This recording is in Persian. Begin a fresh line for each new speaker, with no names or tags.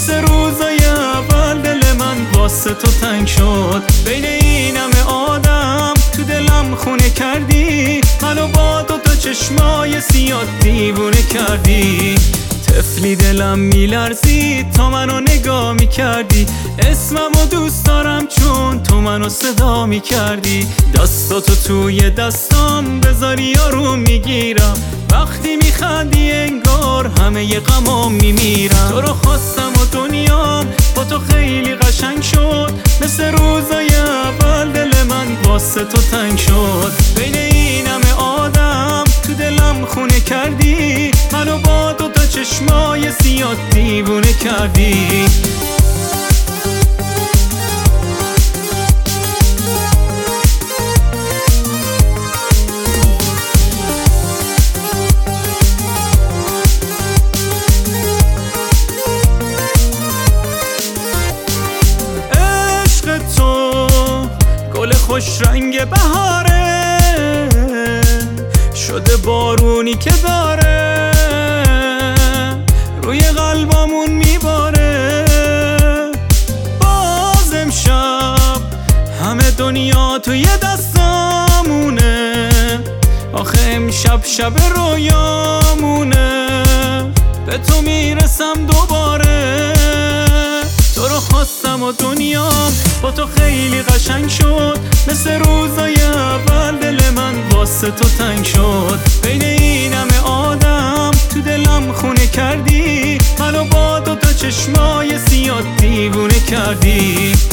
مثل روزای اول دل من واسه تو تنگ شد. بین این همه آدم تو دلم خونه کردی، منو با دوتا چشمای سیاه دیوونه کردی. طفلی دلم میلرزید تا منو نگاه میکردی، اسممو دوست دارم چون تو منو صدا میکردی. دستاتو توی دستام بذاری آروم میگیرم، وقتی میخندی انگار همه ی غمام میمیرم. تو رو خواستم و دنیام با تو خیلی قشنگ شد، مثل روزای اول دل من واسه تو تنگ شد. بین این همه آدم تو دلم خونه کردی، منو با دوتا چشمای سیاه دیوونه کردی. عشق تو گل خوش رنگ بهاره، شده بارونی که داره روی قلبامون میباره. باز امشب همه دنیا توی دستامونه، آخه امشب شب رویامونه. به تو میرسم دوباره، تو رو خواستم و دنیام با تو خیلی قشنگ شد، مثل روزای اول دل من واسه تو تنگ شد. بین این همه آدم تو دلم خونه کردی، منو با دوتا چشمای سیاه دیوونه کردی.